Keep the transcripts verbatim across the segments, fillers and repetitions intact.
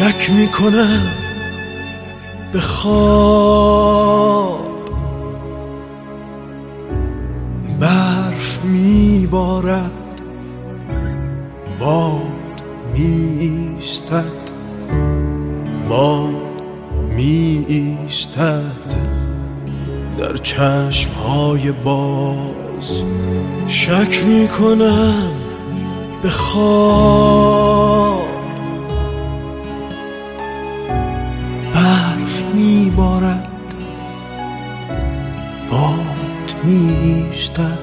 شک میکنم به خواب، برف میبارد، باد میایستد، باد میایستد در چشمهای باز. شک میکنم به خواب، برف میبارد، باد میایستد،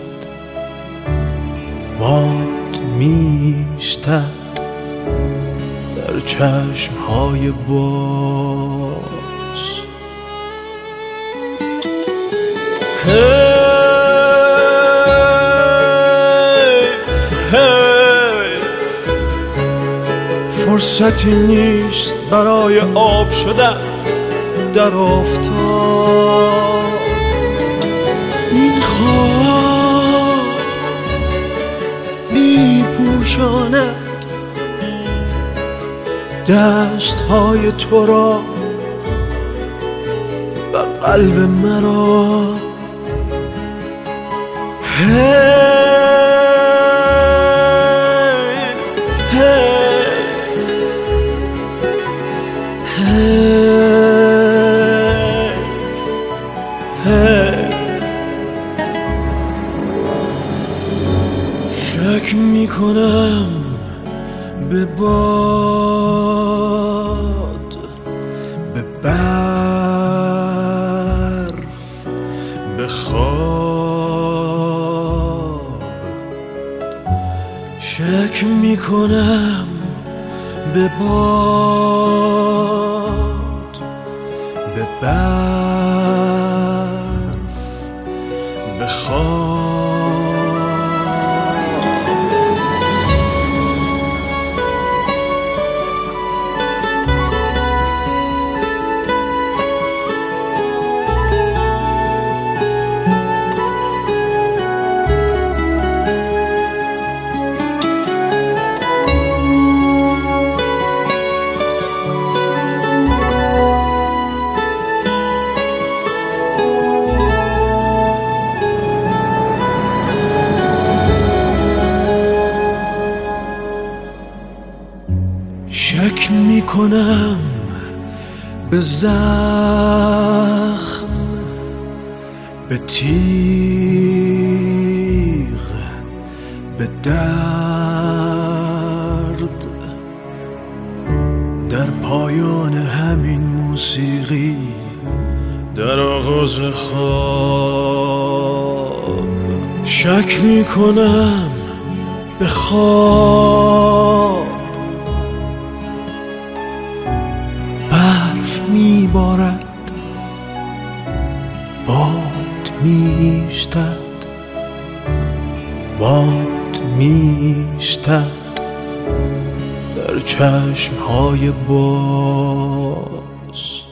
باد میایستد در چشمهای باز. حیف حیف فرصتی نیست برای آب شدن در آفتاب. این خواب میپوشاند دستهای تو را و قلب مرا. حیف حیف حیف حیف شک میکنم به باد، به برف، به خواب. شک میکنم به باد، به برف، به خواب. شک میکنم به زخم، به تیغ، به درد در پایان همین موسیقی، در آغاز خواب. شک میکنم به خواب، برف میبارد، باد میایستد، باد میایستد در چشمهای باز.